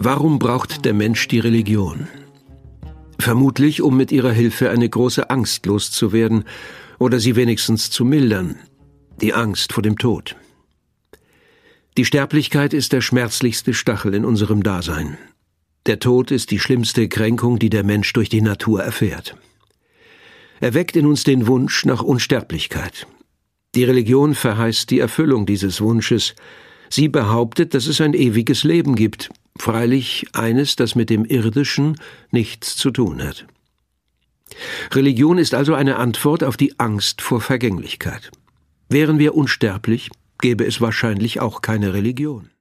Warum braucht der Mensch die Religion? Vermutlich, um mit ihrer Hilfe eine große Angst loszuwerden oder sie wenigstens zu mildern. Die Angst vor dem Tod. Die Sterblichkeit ist der schmerzlichste Stachel in unserem Dasein. Der Tod ist die schlimmste Kränkung, die der Mensch durch die Natur erfährt. Er weckt in uns den Wunsch nach Unsterblichkeit. Die Religion verheißt die Erfüllung dieses Wunsches. Sie behauptet, dass es ein ewiges Leben gibt, freilich eines, das mit dem Irdischen nichts zu tun hat. Religion ist also eine Antwort auf die Angst vor Vergänglichkeit. Wären wir unsterblich, gäbe es wahrscheinlich auch keine Religion.